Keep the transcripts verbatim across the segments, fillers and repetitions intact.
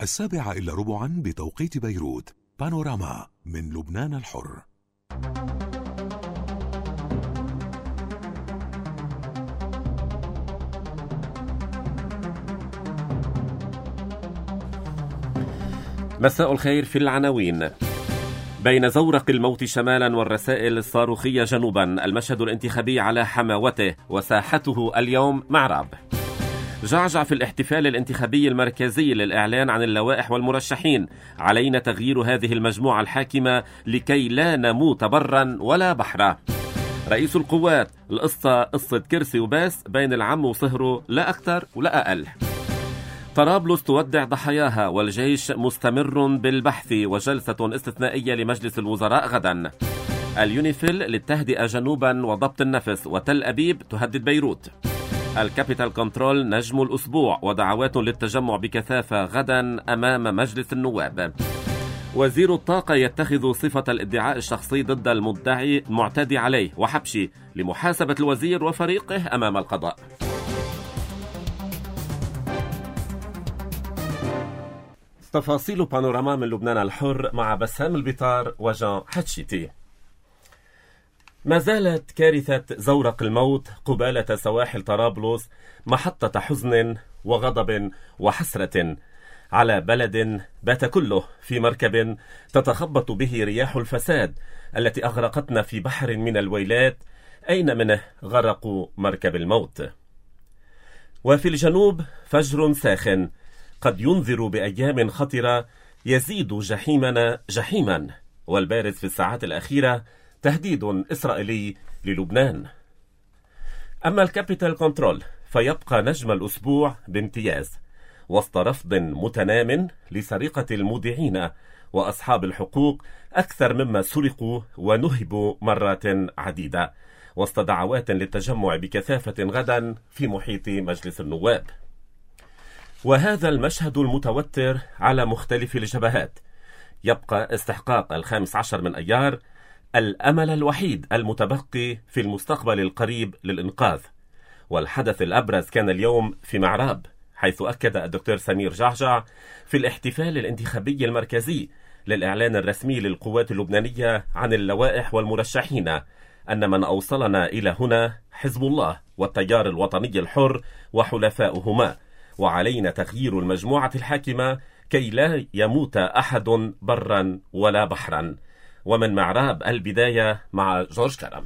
السابعة إلا ربعا بتوقيت بيروت. بانوراما من لبنان الحر. مساء الخير. في العناوين: بين زورق الموت شمالا والرسائل الصاروخية جنوبا، المشهد الانتخابي على حماوته وساحته اليوم معراب. جعجع في الاحتفال الانتخابي المركزي للإعلان عن اللوائح والمرشحين، علينا تغيير هذه المجموعة الحاكمة لكي لا نموت برا ولا بحرا. رئيس القوات: القصة قصة كرسي وباس بين العم وصهره، لا أكثر ولا أقل. طرابلس تودع ضحاياها والجيش مستمر بالبحث، وجلسة استثنائية لمجلس الوزراء غدا. اليونيفيل للتهدئة جنوبا وضبط النفس، وتل أبيب تهدد بيروت. الكابيتال كنترول نجم الأسبوع، ودعوات للتجمع بكثافة غدا أمام مجلس النواب. وزير الطاقة يتخذ صفة الادعاء الشخصي ضد المدعي المعتدي عليه وحبشه لمحاسبة الوزير وفريقه أمام القضاء. تفاصيل بانوراما من لبنان الحر مع بسام البطار وجان حتشيتي. ما زالت كارثة زورق الموت قبالة سواحل طرابلس محطة حزن وغضب وحسرة على بلد بات كله في مركب تتخبط به رياح الفساد التي أغرقتنا في بحر من الويلات، أين منه غرق مركب الموت. وفي الجنوب فجر ساخن قد ينذر بأيام خطرة يزيد جحيمنا جحيما، والبارز في الساعات الأخيرة تهديد إسرائيلي للبنان. أما الكابيتال كنترول فيبقى نجم الأسبوع بامتياز وسط رفض متنام لسرقة المودعين وأصحاب الحقوق أكثر مما سرقوا ونهبوا مرات عديدة، وسط دعوات للتجمع بكثافة غدا في محيط مجلس النواب. وهذا المشهد المتوتر على مختلف الجبهات يبقى استحقاق الخامس عشر من أيار الأمل الوحيد المتبقي في المستقبل القريب للإنقاذ. والحدث الأبرز كان اليوم في معراب، حيث أكد الدكتور سمير جعجع في الاحتفال الانتخابي المركزي للإعلان الرسمي للقوات اللبنانية عن اللوائح والمرشحين أن من أوصلنا إلى هنا حزب الله والتيار الوطني الحر وحلفاؤهما، وعلينا تغيير المجموعة الحاكمة كي لا يموت أحد برا ولا بحرا. ومن معراب البداية مع جورج كرم.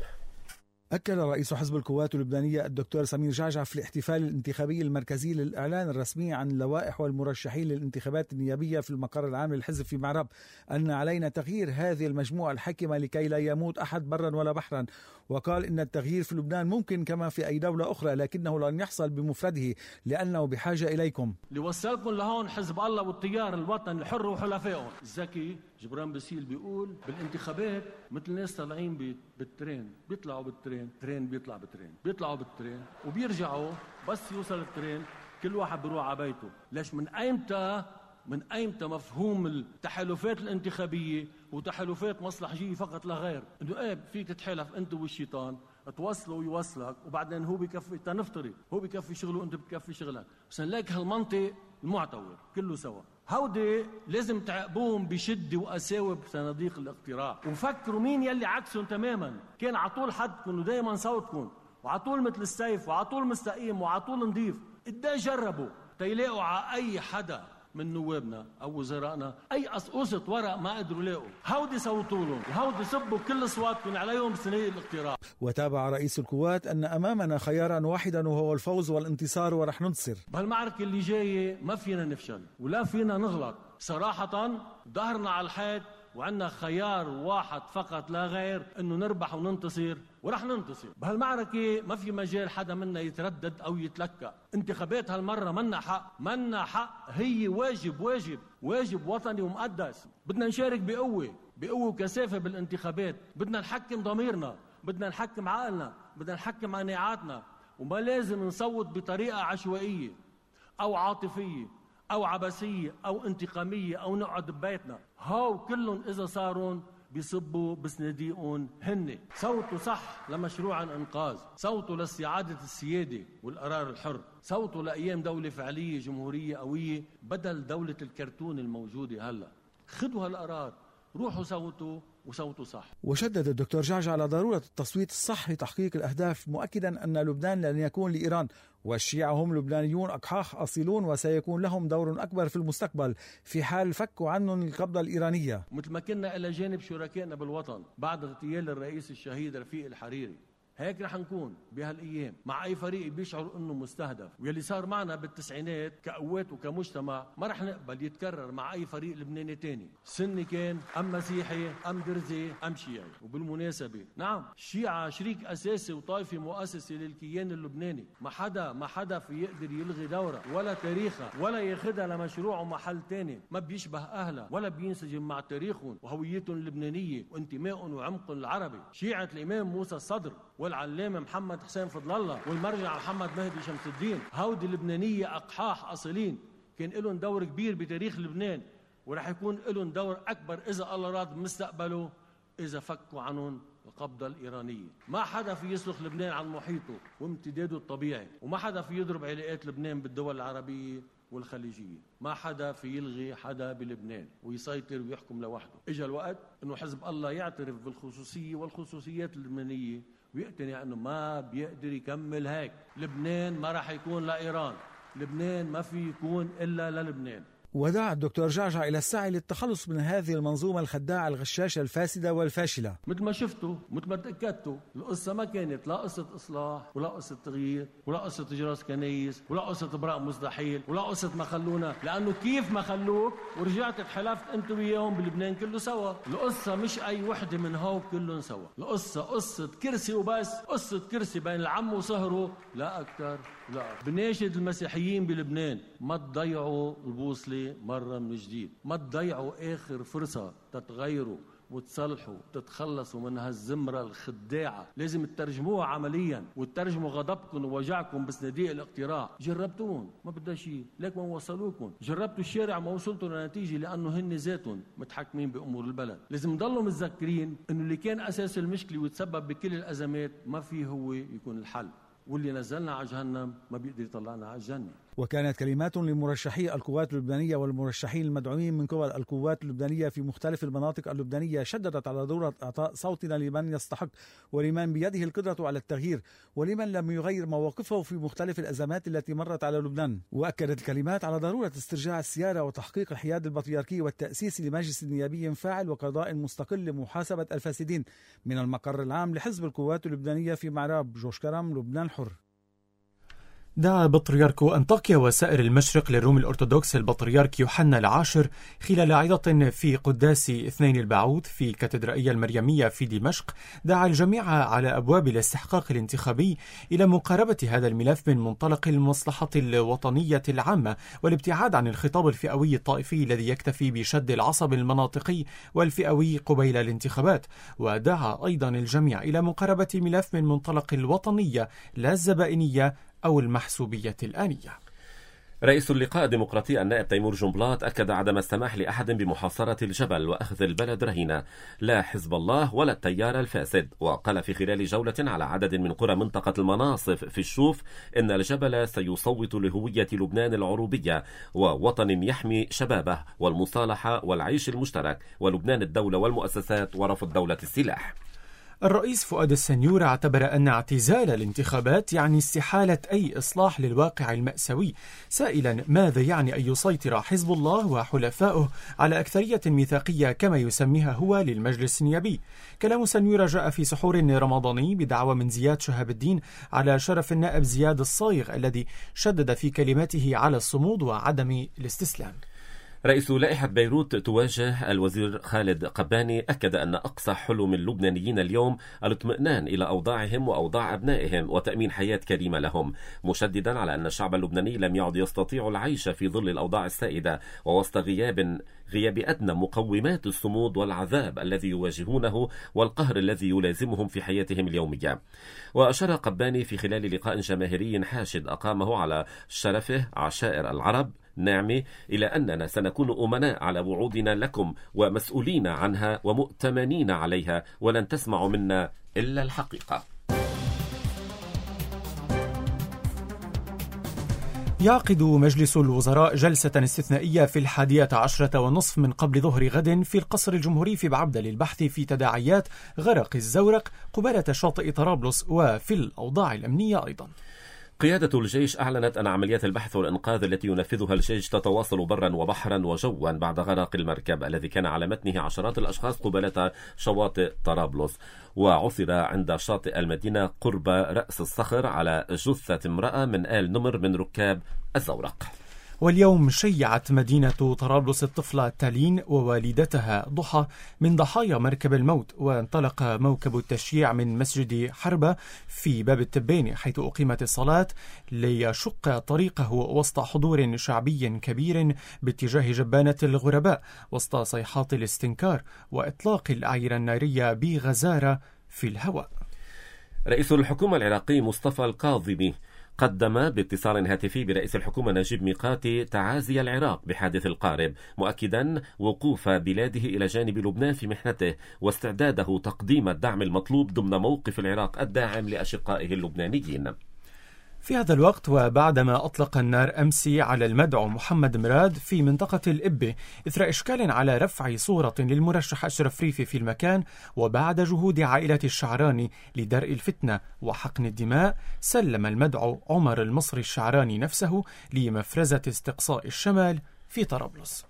أكد رئيس حزب القوات اللبنانية الدكتور سمير جعجع في الاحتفال الانتخابي المركزي للإعلان الرسمي عن اللوائح والمرشحين للانتخابات النيابية في المقر العام للحزب في معرب أن علينا تغيير هذه المجموعة الحاكمة لكي لا يموت أحد برا ولا بحرا. وقال إن التغيير في لبنان ممكن كما في أي دولة أخرى، لكنه لن يحصل بمفرده لأنه بحاجة إليكم. لوصلكم لهون حزب الله والتيار الوطني الحر وحلفائهم. الذكي جبران باسيل بيقول بالانتخابات مثل ناس طالعين بالترين، بيطلعوا بالترين، ترين بيطلع بالترين، بيطلعوا بالترين وبيرجعوا، بس يوصل الترين كل واحد بيروح على بيته. ليش؟ من أيمتى من أيمتى مفهوم التحالفات الانتخابية وتحالفات مصلحجية فقط لا غير؟ إنه إيه فيك تتحالف أنت والشيطان، توصله ويوصلك، وبعدين هو بيكفي، تنفترض هو بيكفي شغله وأنت بتكفي شغلك، بس نلاقي هالمنطق المعتور كله سوا. هودي لازم تعقبوهم بشدة وقساوة بصناديق الاقتراع، وفكروا مين يلي عكسهم تماما. كان عطول حدكم ودايما صوتكم وعطول مثل السيف وعطول مستقيم وعطول نظيف. قديش جربوا تيلاقوا على أي حدا من نوابنا أو وزرائنا أي قصقصة ورق ما قدروا يلاقوا، هودي صوتوا لهم وهودي صبوا كل أصواتكم عليهم بصناديق الاقتراع. وتابع رئيس القوات أن أمامنا خيارا واحدا وهو الفوز والانتصار، ورح ننتصر. بهالمعركة اللي جاية ما فينا نفشل ولا فينا نغلط. صراحة ظهرنا على الحيط وعندنا خيار واحد فقط لا غير، انه نربح وننتصر، ورح ننتصر. بهالمعركة ما في مجال حدا منا يتردد او يتلكأ. انتخابات هالمرة منا حق، منا حق، هي واجب واجب واجب وطني ومقدس. بدنا نشارك بقوة بقوة وكثافة بالانتخابات. بدنا نحكم ضميرنا، بدنا نحكم عقلنا، بدنا نحكم قناعاتنا، وما لازم نصوت بطريقة عشوائية او عاطفية أو عبثية أو انتقامية أو نقعد ببيتنا. هاو كلهم إذا صارون بيصبوا بصناديقهم هن. صوتوا صح لمشروع الإنقاذ، صوتوا لاستعادة السيادة والقرار الحر، صوتوا لأيام دولة فعلية جمهورية قوية بدل دولة الكرتون الموجودة هلأ. خذوا هالقرار، روحوا صوتوا وصوته صح. وشدد الدكتور جعجع على ضرورة التصويت الصح لتحقيق الأهداف، مؤكدا أن لبنان لن يكون لإيران، والشيعة هم لبنانيون أقحاح أصيلون وسيكون لهم دور أكبر في المستقبل في حال فكوا عنهم القبضة الإيرانية. مثل ما كنا إلى جانب شركائنا بالوطن بعد اغتيال الرئيس الشهيد رفيق الحريري، هيك رح نكون بهالايام مع اي فريق بيشعر انه مستهدف. واللي صار معنا بالتسعينات كقوات وكمجتمع ما رح نقبل يتكرر مع اي فريق لبناني تاني، سني كان ام مسيحي ام درزي ام شيعي. وبالمناسبه نعم، الشيعة شريك اساسي وطائفه مؤسسه للكيان اللبناني، ما حدا ما حدا في يقدر يلغي دورها ولا تاريخها ولا ياخذها لمشروع محل تاني ما بيشبه اهلها ولا بينسجم مع تاريخهم وهويتهم اللبنانيه وانتمائهم وعمقهم العربي. شيعة الامام موسى الصدر والعلامة محمد حسين فضل الله والمرجع محمد مهدي شمس الدين، هودي اللبنانية أقحاح أصيلين كان لهم دور كبير بتاريخ لبنان، ورح يكون لهم دور أكبر إذا الله راد بمستقبله إذا فكوا عنهم القبضة الإيرانية. ما حدا في يسلخ لبنان عن محيطه وامتداده الطبيعي، وما حدا في يضرب علاقات لبنان بالدول العربية والخليجية، ما حدا في يلغي حدا بلبنان ويسيطر ويحكم لوحده. إجا الوقت إنه حزب الله يعترف بالخصوصية والخصوصيات اللبنانية ويقتنع أنه ما بيقدر يكمل هيك. لبنان ما رح يكون لإيران، لبنان ما في يكون إلا للبنان. ودعا الدكتور جعجع إلى السعي للتخلص من هذه المنظومة الخداعة الغشاشة الفاسدة والفاشلة. مثل ما شفتوا مثل ما تأكدتوا، القصة ما كانت لا قصة إصلاح ولا قصة تغيير ولا قصة إجراس كنايس ولا قصة إبراء مستحيل ولا قصة ما خلونا، لأنه كيف ما خلوك ورجعت تحلفت أنت وياهم بلبنان كله سوا. القصة مش أي وحدة من هوك كلهم سوا، القصة قصة كرسي وبس، قصة كرسي بين العم وصهره لا أكتر. لا، بناشد المسيحيين بلبنان ما تضيعوا البوصلة مرة من جديد، ما تضيعوا آخر فرصة تتغيروا وتصلحوا وتتخلصوا من هالزمرة الخداعة. لازم تترجموها عمليا وتترجموا غضبكم ووجعكم بصناديق الاقتراع. جربتوهم ما بدها شيء، ليك ما وصلوكم. جربتوا الشارع ما وصلتوا لنتيجة لأنه هن ذاتهم متحكمين بأمور البلد. لازم نضلوا متذكرين أنه اللي كان أساس المشكلة ويتسبب بكل الأزمات ما فيه هو يكون الحل، واللي نزلنا على جهنم ما بيقدر يطلعنا على الجنة. وكانت كلمات لمرشحي القوات اللبنانية والمرشحين المدعومين من قبل القوات اللبنانية في مختلف المناطق اللبنانية شددت على ضرورة إعطاء صوتنا لمن يستحق ولمن بيده القدرة على التغيير ولمن لم يغير مواقفه في مختلف الأزمات التي مرت على لبنان. وأكدت الكلمات على ضرورة استرجاع السيادة وتحقيق الحياد البطريركي والتأسيس لمجلس نيابي فاعل وقضاء مستقل لمحاسبة الفاسدين. من المقر العام لحزب القوات اللبنانية في معراب، جوش كرم، لبنان حر. دعا بطريركو أنطاكيا وسائر المشرق للروم الأرثوذكس البطريرك يوحنا العاشر خلال عظة في قداس اثنين البعوث في كاتدرائية المريمية في دمشق، دعا الجميع على أبواب الاستحقاق الانتخابي إلى مقاربة هذا الملف من منطلق المصلحة الوطنية العامة والابتعاد عن الخطاب الفئوي الطائفي الذي يكتفي بشد العصب المناطقي والفئوي قبيل الانتخابات. ودعا أيضا الجميع إلى مقاربة ملف من منطلق الوطنية لا الزبائنية أو المحسوبية الآنية. رئيس اللقاء الديمقراطي النائب تيمور جنبلاط أكد عدم السماح لأحد بمحاصرة الجبل وأخذ البلد رهينة، لا حزب الله ولا التيار الفاسد. وقال في خلال جولة على عدد من قرى منطقة المناصف في الشوف إن الجبل سيصوت لهوية لبنان العروبية ووطن يحمي شبابه والمصالحة والعيش المشترك ولبنان الدولة والمؤسسات ورفض دولة السلاح. الرئيس فؤاد السنيور اعتبر أن اعتزال الانتخابات يعني استحالة أي إصلاح للواقع المأساوي، سائلا ماذا يعني أن يسيطر حزب الله وحلفائه على أكثرية ميثاقية كما يسميها هو للمجلس النيابي. كلام سنيور جاء في سحور رمضاني بدعوى من زياد شهاب الدين على شرف النائب زياد الصايغ الذي شدد في كلماته على الصمود وعدم الاستسلام. رئيس لائحة بيروت تواجه الوزير خالد قباني أكد أن أقصى حلم اللبنانيين اليوم الاطمئنان إلى أوضاعهم وأوضاع أبنائهم وتأمين حياة كريمة لهم، مشددا على أن الشعب اللبناني لم يعد يستطيع العيش في ظل الأوضاع السائدة ووسط غياب غياب أدنى مقومات الصمود والعذاب الذي يواجهونه والقهر الذي يلازمهم في حياتهم اليومية. وأشار قباني في خلال لقاء جماهيري حاشد أقامه على شرفه عشائر العرب نعمة إلى أننا سنكون أمناء على وعودنا لكم ومسؤولين عنها ومؤتمنين عليها، ولن تسمعوا منا إلا الحقيقة. يعقد مجلس الوزراء جلسة استثنائية في الحادية عشرة ونصف من قبل ظهر غد في القصر الجمهوري في بعبدة للبحث في تداعيات غرق الزورق قبالة شاطئ طرابلس وفي الأوضاع الأمنية أيضا. قيادة الجيش أعلنت أن عمليات البحث والإنقاذ التي ينفذها الجيش تتواصل برا وبحرا وجوا بعد غرق المركب الذي كان على متنه عشرات الأشخاص قبالة شواطئ طرابلس. وعثر عند شاطئ المدينة قرب رأس الصخر على جثة امرأة من آل نمر من ركاب الزورق. واليوم شيعت مدينة طرابلس الطفلة تالين ووالدتها ضحى من ضحايا مركب الموت. وانطلق موكب التشييع من مسجد حربة في باب التباني حيث أقيمت الصلاة ليشق طريقه وسط حضور شعبي كبير باتجاه جبانة الغرباء وسط صيحات الاستنكار وإطلاق الأعيرة النارية بغزارة في الهواء. رئيس الحكومة العراقي مصطفى الكاظمي قدم باتصال هاتفي برئيس الحكومة نجيب ميقاتي تعازي العراق بحادث القارب، مؤكدا وقوف بلاده إلى جانب لبنان في محنته واستعداده تقديم الدعم المطلوب ضمن موقف العراق الداعم لأشقائه اللبنانيين. في هذا الوقت وبعدما أطلق النار أمس على المدعو محمد مراد في منطقة الإبة إثر إشكال على رفع صورة للمرشح أشرف ريفي في المكان، وبعد جهود عائلة الشعراني لدرء الفتنة وحقن الدماء، سلم المدعو عمر المصري الشعراني نفسه لمفرزة استقصاء الشمال في طرابلس.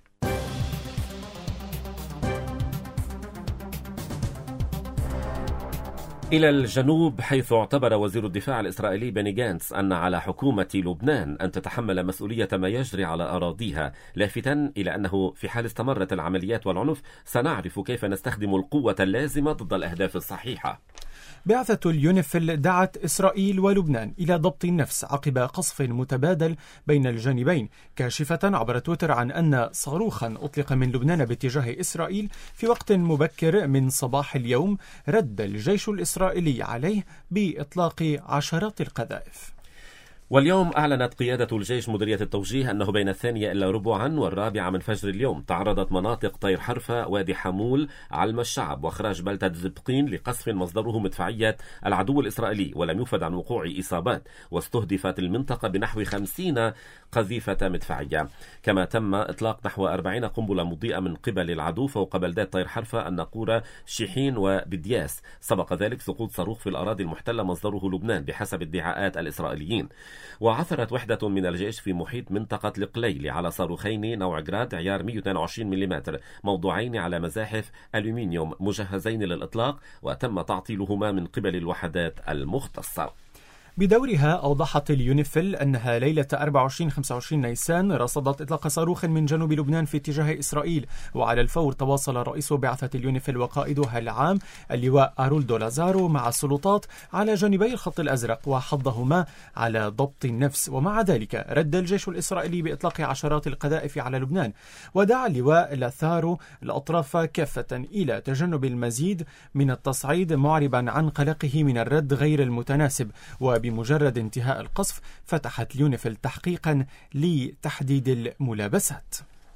إلى الجنوب، حيث اعتبر وزير الدفاع الإسرائيلي بني جانتس أن على حكومة لبنان أن تتحمل مسؤولية ما يجري على أراضيها، لافتاً إلى أنه في حال استمرت العمليات والعنف سنعرف كيف نستخدم القوة اللازمة ضد الأهداف الصحيحة. بعثة اليونيفيل دعت إسرائيل ولبنان إلى ضبط النفس عقب قصف متبادل بين الجانبين، كاشفة عبر تويتر عن أن صاروخا أطلق من لبنان باتجاه إسرائيل في وقت مبكر من صباح اليوم رد الجيش الإسرائيلي عليه بإطلاق عشرات القذائف. واليوم أعلنت قيادة الجيش مديرية التوجيه أنه بين الثانية إلا ربعا والرابعة من فجر اليوم تعرضت مناطق طير حرفة، وادي حمول، علم الشعب وخراج بلدة زبقين لقصف مصدره مدفعية العدو الإسرائيلي، ولم يفد عن وقوع إصابات، واستهدفت المنطقة بنحو خمسين قذيفة مدفعية. كما تم إطلاق نحو أربعين قنبلة مضيئة من قبل العدو فوق بلدات طير حرفة، الناقورة، شيحين وبدياس. سبق ذلك سقوط صاروخ في الأراضي المحتلة مصدره لبنان بحسب ادعاءات الإسرائيليين. وعثرت وحدة من الجيش في محيط منطقة القليل على صاروخين نوع جراد عيار مئة واثنين وعشرين ملم موضوعين على مزاحف ألومنيوم مجهزين للإطلاق، وتم تعطيلهما من قبل الوحدات المختصة. بدورها أوضحت اليونيفيل أنها ليلة أربعة وعشرين خمسة وعشرين نيسان رصدت إطلاق صاروخ من جنوب لبنان في اتجاه إسرائيل، وعلى الفور تواصل رئيس بعثة اليونيفيل وقائدها العام اللواء أرولدو لازارو مع السلطات على جانبي الخط الأزرق وحضهما على ضبط النفس. ومع ذلك رد الجيش الإسرائيلي بإطلاق عشرات القذائف على لبنان، ودعا اللواء لازارو الأطراف كافة إلى تجنب المزيد من التصعيد، معربا عن قلقه من الرد غير المتناسب. وبمجرد انتهاء القصف فتحت اليونيفيل تحقيقا لتحديد الملابسات.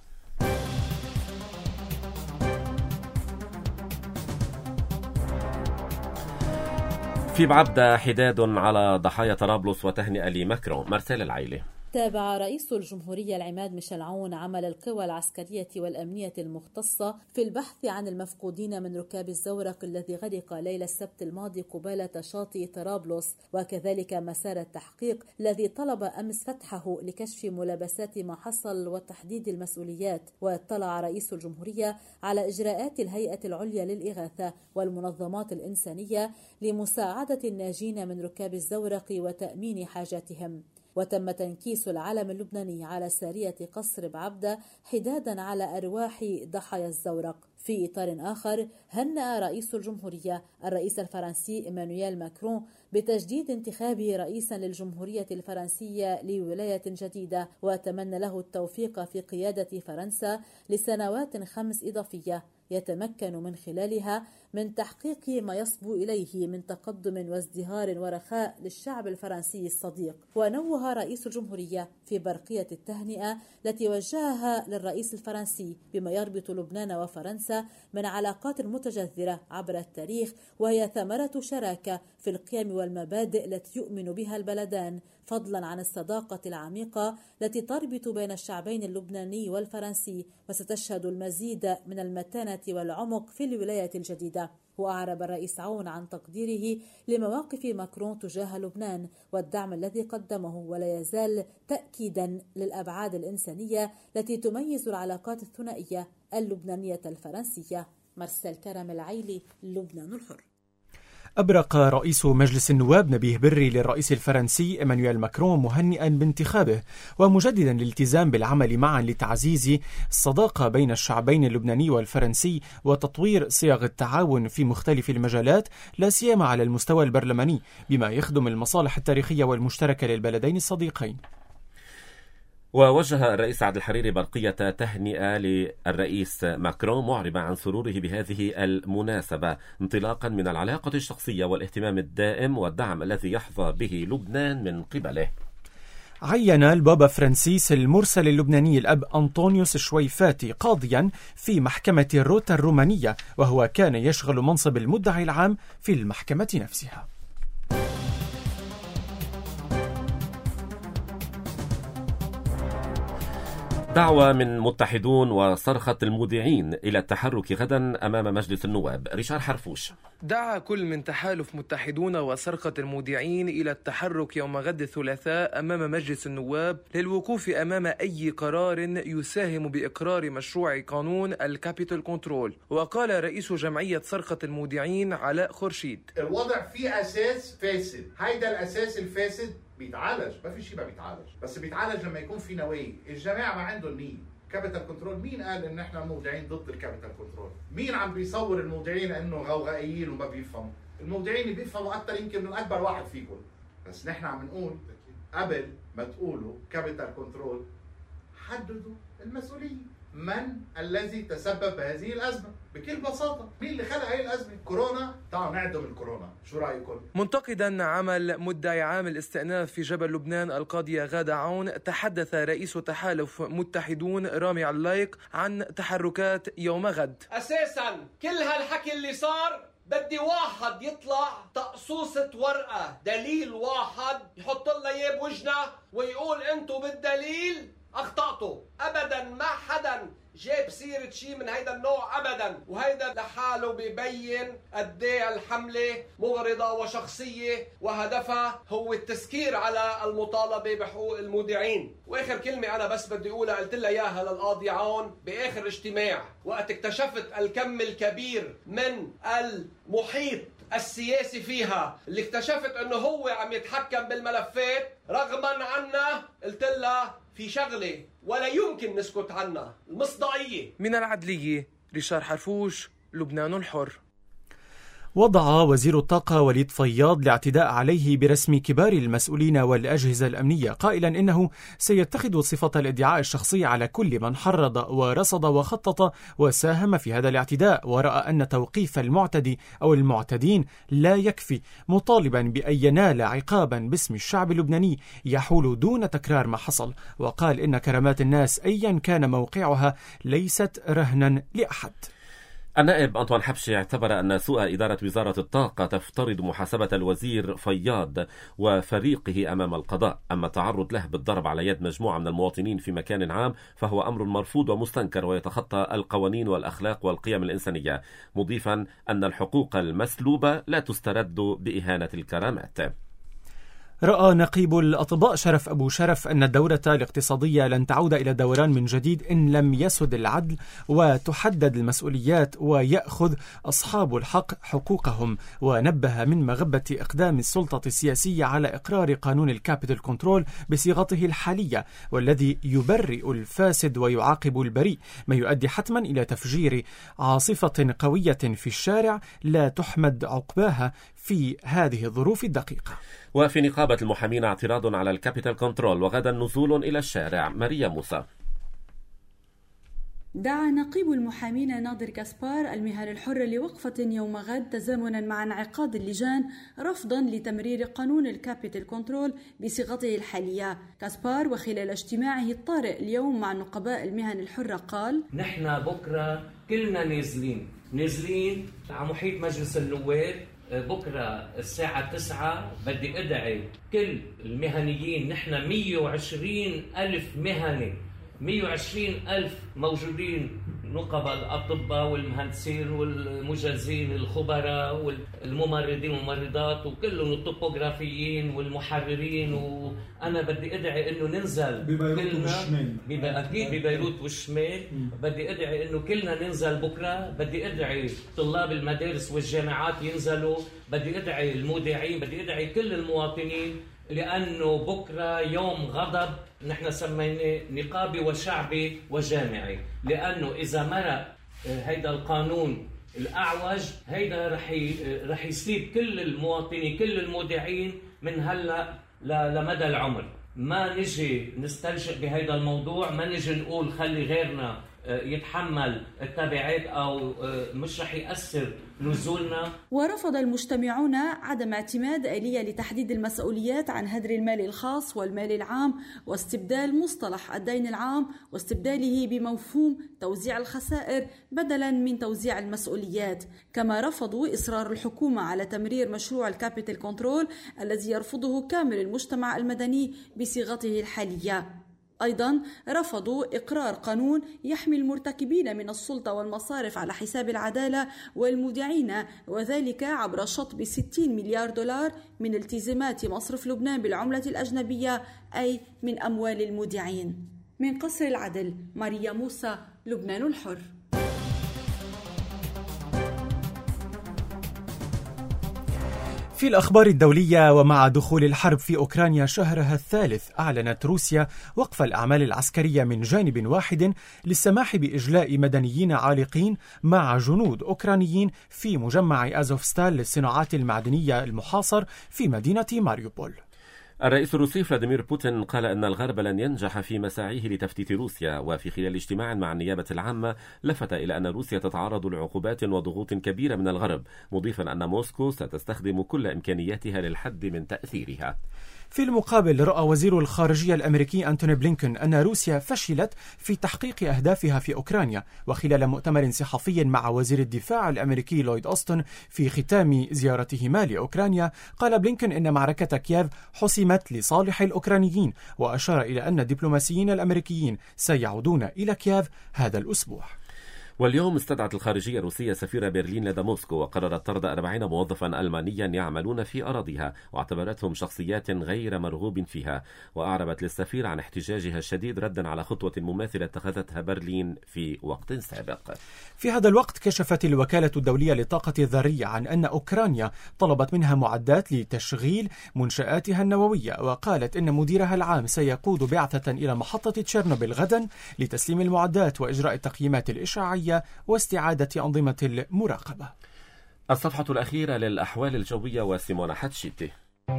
في بعبدة حداد على ضحايا طرابلس وتهنئة لماكرون. مرسال العيلة. تابع رئيس الجمهورية العماد ميشيل عون عمل القوى العسكرية والأمنية المختصة في البحث عن المفقودين من ركاب الزورق الذي غرق ليلة السبت الماضي قبالة شاطئ طرابلس، وكذلك مسار التحقيق الذي طلب أمس فتحه لكشف ملابسات ما حصل وتحديد المسؤوليات. واطلع رئيس الجمهورية على إجراءات الهيئة العليا للإغاثة والمنظمات الإنسانية لمساعدة الناجين من ركاب الزورق وتأمين حاجاتهم. وتم تنكيس العلم اللبناني على سارية قصر بعبدة حدادا على أرواح ضحايا الزورق. في إطار آخر، هنأ رئيس الجمهورية الرئيس الفرنسي إيمانويل ماكرون بتجديد انتخابه رئيسا للجمهورية الفرنسية لولاية جديدة، وتمنى له التوفيق في قيادة فرنسا لسنوات خمس إضافية يتمكن من خلالها من تحقيق ما يصبو إليه من تقدم وازدهار ورخاء للشعب الفرنسي الصديق. ونوه رئيس الجمهورية في برقية التهنئة التي وجهها للرئيس الفرنسي بما يربط لبنان وفرنسا من علاقات متجذرة عبر التاريخ، وهي ثمرة شراكة في القيم والمبادئ التي يؤمن بها البلدان، فضلا عن الصداقة العميقة التي تربط بين الشعبين اللبناني والفرنسي، وستشهد المزيد من المتانة والعمق في الولاية الجديدة. وأعرب الرئيس عون عن تقديره لمواقف ماكرون تجاه لبنان والدعم الذي قدمه، ولا يزال تأكيدا للأبعاد الإنسانية التي تميز العلاقات الثنائية اللبنانية الفرنسية. مرسل كرم العيلي، لبنان الحر. أبرق رئيس مجلس النواب نبيه بري للرئيس الفرنسي إيمانويل ماكرون مهنئا بانتخابه، ومجددا الالتزام بالعمل معا لتعزيز الصداقة بين الشعبين اللبناني والفرنسي وتطوير صيغ التعاون في مختلف المجالات، لا سيما على المستوى البرلماني، بما يخدم المصالح التاريخية والمشتركة للبلدين الصديقين. ووجه الرئيس عبد الحريري برقية تهنئة للرئيس ماكرون معربا عن سروره بهذه المناسبة انطلاقا من العلاقة الشخصية والاهتمام الدائم والدعم الذي يحظى به لبنان من قبله. عين البابا فرانسيس المرسل اللبناني الأب أنطونيوس شويفاتي قاضيا في محكمة روتا الرومانية، وهو كان يشغل منصب المدعي العام في المحكمة نفسها. دعوة من متحدون وصرخة المودعين إلى التحرك غدا أمام مجلس النواب. ريشار حرفوش. دعا كل من تحالف متحدون وصرخة المودعين إلى التحرك يوم غد الثلاثاء أمام مجلس النواب للوقوف أمام أي قرار يساهم بإقرار مشروع قانون الكابيتال كنترول. وقال رئيس جمعية صرخة المودعين علاء خورشيد: الوضع فيه أساس فاسد، هيدا الأساس الفاسد بيتعالج، ما في شيء ما بيتعالج، بس بيتعالج لما يكون في نوايا. الجماعة ما عندهم نية. كابيتال كنترول، مين قال ان احنا المودعين ضد الكابيتال كنترول؟ مين عم بيصور المودعين انه غوغائيين وما بيفهموا؟ المودعين بيفهموا اكثر يمكن من اكبر واحد فيكم، بس نحن عم نقول قبل ما تقولوا كابيتال كنترول حددوا المسؤولية. من الذي تسبب بهذه الأزمة؟ بكل بساطة مين اللي خلق هذه الأزمة؟ كورونا. تعالوا نعدم الكورونا، شو رأيكم؟ منتقدا عمل مدعي عام الاستئناف في جبل لبنان القاضية غادة عون، تحدث رئيس تحالف متحدون رامي علايق عن تحركات يوم غد. أساسا كل هالحكي اللي صار بدي واحد يطلع تقصوصة ورقة دليل واحد يحط لنا اياه بوجنا ويقول انتو بالدليل اخطأتوا. ابدا ما حدا جاب سيرة شيء من هيدا النوع ابدا، وهيدا لحاله بيبين قد ايه الحملة مغرضة وشخصية وهدفها هو التسكير على المطالبة بحقوق المودعين. واخر كلمة انا بس بدي اقولها، قلت لها اياها للقاضي عون باخر اجتماع وقت اكتشفت الكم الكبير من المحيط السياسي فيها، اللي اكتشفت انه هو عم يتحكم بالملفات رغما عنا. قلت لها في شغلة ولا يمكن نسكت عنها، المصداقية. من العدلية، ريشار حرفوش، لبنان الحر. وضع وزير الطاقة وليد فياض الاعتداء عليه برسم كبار المسؤولين والأجهزة الأمنية، قائلا إنه سيتخذ صفة الادعاء الشخصي على كل من حرض ورصد وخطط وساهم في هذا الاعتداء، ورأى أن توقيف المعتدي أو المعتدين لا يكفي، مطالبا بأن ينال عقابا باسم الشعب اللبناني يحول دون تكرار ما حصل. وقال إن كرامات الناس أيا كان موقعها ليست رهنا لأحد. النائب أنطوان حبشي اعتبر أن سوء إدارة وزارة الطاقة تفترض محاسبة الوزير فياض وفريقه أمام القضاء، أما التعرض له بالضرب على يد مجموعة من المواطنين في مكان عام فهو أمر مرفوض ومستنكر ويتخطى القوانين والأخلاق والقيم الإنسانية، مضيفا أن الحقوق المسلوبة لا تسترد بإهانة الكرامات. رأى نقيب الأطباء شرف أبو شرف أن الدورة الاقتصادية لن تعود إلى دوران من جديد إن لم يسد العدل وتحدد المسؤوليات ويأخذ أصحاب الحق حقوقهم، ونبه من مغبة إقدام السلطة السياسية على إقرار قانون الكابيتال كنترول بصيغته الحالية والذي يبرئ الفاسد ويعاقب البريء، ما يؤدي حتما إلى تفجير عاصفة قوية في الشارع لا تحمد عقباها في هذه الظروف الدقيقة. وفي نقابة المحامين اعتراض على الكابيتال كنترول، وغدا نزول إلى الشارع. ماريا موسى. دعا نقيب المحامين ناظر كاسبار المهن الحرة لوقفة يوم غد تزامنا مع انعقاد اللجان رفضا لتمرير قانون الكابيتال كنترول بصيغته الحالية. كاسبار وخلال اجتماعه الطارئ اليوم مع نقباء المهن الحرة قال: نحن بكرة كلنا نازلين نازلين على محيط مجلس النواب. بكرة الساعة تسعة بدي أدعي كل المهنيين، نحن مية وعشرين ألف مهني، مية وعشرين ألف موجودين، نقباء الأطباء والمهندسين والمجازين الخبراء والممرضين والممرضات وكلهم الطبوغرافيين والمحررين. وأنا بدي أدعي إنه ننزل كلنا أكيد ببيروت والشمال. بدي أدعي إنه كلنا ننزل بكرة. بدي أدعي طلاب المدارس والجامعات ينزلوا. بدي أدعي المودعين. بدي أدعي كل المواطنين، لأنه بكرة يوم غضب نحن سميناه نقابي وشعبي وجامعي، لأنه إذا مرق هيدا القانون الأعوج هيدا رح رح يسيب كل المواطنين كل المودعين من هلا لمدى العمر. ما نجي نستلجئ بهيدا الموضوع، ما نجي نقول خلي غيرنا يتحمل التبعات أو مش رح يأثر نزولنا. ورفض المجتمعون عدم اعتماد آلية لتحديد المسؤوليات عن هدر المال الخاص والمال العام، واستبدال مصطلح الدين العام واستبداله بمفهوم توزيع الخسائر بدلا من توزيع المسؤوليات. كما رفضوا إصرار الحكومة على تمرير مشروع الكابيتال كنترول الذي يرفضه كامل المجتمع المدني بصيغته الحالية. أيضا رفضوا إقرار قانون يحمي المرتكبين من السلطة والمصارف على حساب العدالة والمودعين، وذلك عبر شطب ستين مليار دولار من التزامات مصرف لبنان بالعملة الأجنبية، أي من أموال المودعين. من قصر العدل، ماريا موسى، لبنان الحر. في الأخبار الدولية، ومع دخول الحرب في أوكرانيا شهرها الثالث، أعلنت روسيا وقف الأعمال العسكرية من جانب واحد للسماح بإجلاء مدنيين عالقين مع جنود أوكرانيين في مجمع أزوفستال للصناعات المعدنية المحاصر في مدينة ماريوبول. الرئيس الروسي فلاديمير بوتين قال أن الغرب لن ينجح في مساعيه لتفتيت روسيا، وفي خلال اجتماع مع النيابة العامة لفت إلى أن روسيا تتعرض لعقوبات وضغوط كبيرة من الغرب، مضيفا أن موسكو ستستخدم كل إمكانياتها للحد من تأثيرها. في المقابل، رأى وزير الخارجية الأمريكي أنتوني بلينكن أن روسيا فشلت في تحقيق أهدافها في أوكرانيا. وخلال مؤتمر صحفي مع وزير الدفاع الأمريكي لويد أوستن في ختام زيارتهما لأوكرانيا، قال بلينكن إن معركة كييف حسمت لصالح الأوكرانيين، وأشار إلى أن الدبلوماسيين الأمريكيين سيعودون إلى كييف هذا الأسبوع. واليوم استدعت الخارجية الروسية سفير برلين لدى موسكو، وقررت طرد أربعين موظفا ألمانيا يعملون في أراضيها، واعتبرتهم شخصيات غير مرغوب فيها. وأعربت للسفير عن احتجاجها الشديد ردا على خطوة مماثلة اتخذتها برلين في وقت سابق. في هذا الوقت كشفت الوكالة الدولية للطاقة الذرية عن أن أوكرانيا طلبت منها معدات لتشغيل منشآتها النووية، وقالت إن مديرها العام سيقود بعثة إلى محطة تشيرنوبيل غدا لتسليم المعدات وإجراء التقييمات الإشعاعية واستعادة أنظمة المراقبة. الصفحة الأخيرة للأحوال الجوية وسيمونا حتشيتي.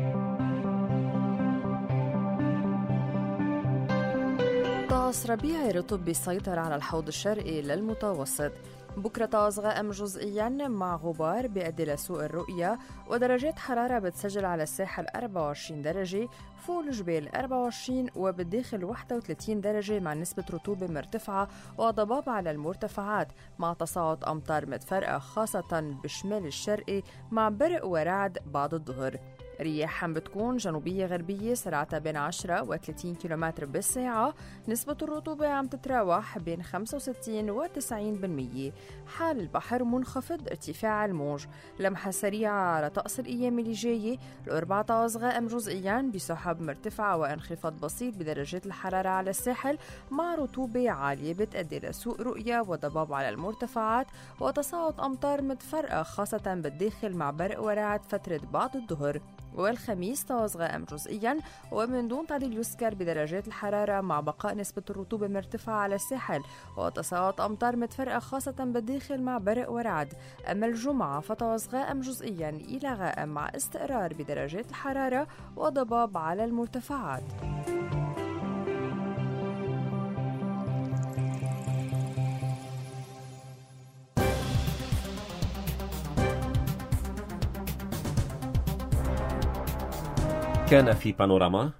طقس ربيعي رطب بيسيطر على الحوض الشرقي للمتوسط. بكرة طقس غائم جزئياً مع غبار بيؤدي لسوء الرؤية، ودرجات حرارة بتسجل على الساحل أربعة وعشرين درجة، فوق الجبال أربعة وعشرين، وبالداخل واحد وثلاثين درجة مع نسبة رطوبة مرتفعة وضباب على المرتفعات، مع تصاعد أمطار متفرقة خاصة بالشمال الشرقي مع برق ورعد بعد الظهر. رياح عم بتكون جنوبية غربية سرعتها بين عشرة وثلاثين كيلومتر بالساعة، نسبة الرطوبة عم تتراوح بين خمسة وستين وتسعين بالمية. حال البحر منخفض ارتفاع الموج. لمحة سريعة على طقس الأيام اللي جاية، الأربعطاز غائم جزئيا بسحب مرتفعة وانخفاض بسيط بدرجات الحرارة على الساحل، مع رطوبة عالية بتؤدي لسوء رؤية وضباب على المرتفعات وتساقط أمطار متفرقة خاصة بالداخل مع برق ورعد فترة بعد الظهر. والخميس طاز غائم جزئيا ومن دون تعديل يسكر بدرجات الحرارة مع بقاء نسبة الرطوبة مرتفعة على الساحل وتساقط أمطار متفرقة خاصة بالداخل مع برق ورعد. أما الجمعة فطاز غائم جزئيا إلى غائم مع استقرار بدرجات الحرارة وضباب على المرتفعات. كان في بانوراما.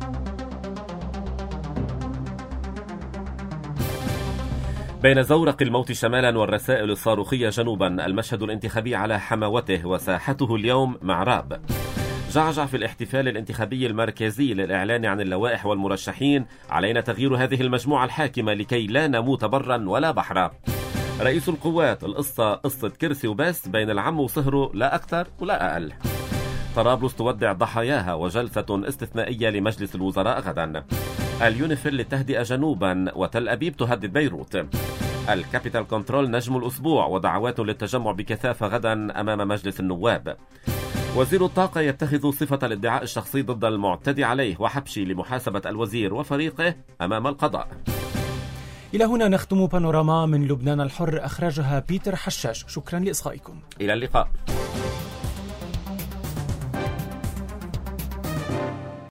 بين زورق الموت شمالا والرسائل الصاروخية جنوبا، المشهد الانتخابي على حماوته وساحته اليوم معراب. جعجع في الاحتفال الانتخابي المركزي للإعلان عن اللوائح والمرشحين. علينا تغيير هذه المجموعة الحاكمة لكي لا نموت برا ولا بحرا. رئيس القوات، القصة قصة كرسي وبس بين العم وصهره، لا أكثر ولا أقل. طرابلس تودع ضحاياها وجلسة استثنائية لمجلس الوزراء غدا. اليونيفيل للتهدئة جنوبا وتل أبيب تهدد بيروت. الكابيتال كنترول نجم الأسبوع ودعوات للتجمع بكثافة غدا أمام مجلس النواب. وزير الطاقة يتخذ صفة الادعاء الشخصي ضد المعتدي عليه وحبشي لمحاسبة الوزير وفريقه أمام القضاء. إلى هنا نختم بانوراما من لبنان الحر، أخرجها بيتر حشاش. شكرا لإصغائكم. إلى اللقاء.